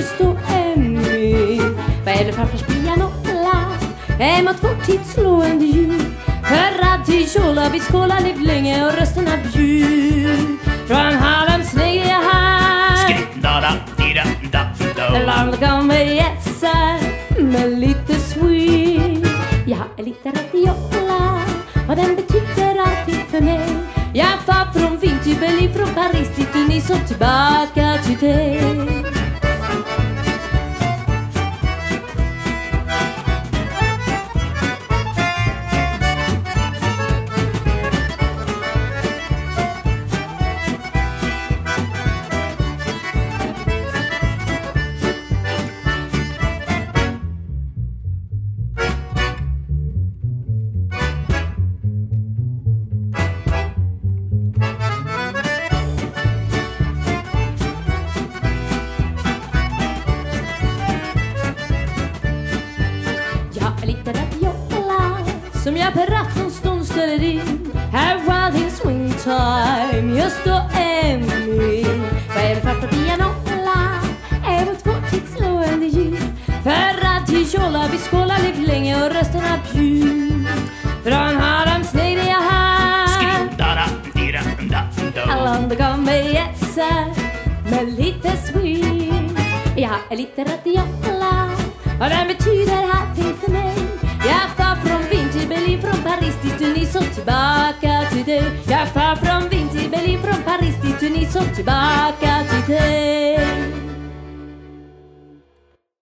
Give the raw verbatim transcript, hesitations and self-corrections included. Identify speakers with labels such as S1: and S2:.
S1: just då Emmy. Vad är det farfars pianola? Emot vårt tidsslående ljud. För radiola vi skålar liv länge och rösterna bjud. Från Harlems snygga här Landet kom med gässar med lite sweet. Jag är lite radiola och den betyder allting för mig. Jag far från Wien till Berlin, från Paris till Tunis och tillbaka till dig. Som jag per aftonstånd ställer in. Här var din swingtime. Just då Emmy. Vad är det för för pianola? Är vårt forttidsslående ljud. För radiola vi skålar liv länge och rösterna bjud. Från Harlems nere jag här. Alla kommer gässar med lite swing. Jag är lite radiola och den betyder allting för mig. Jag far från Wien till Berlin, från Paris till Tunis och tillbaka till dig. Jag far från Wien till Berlin, från Paris till Tunis och tillbaka till dig.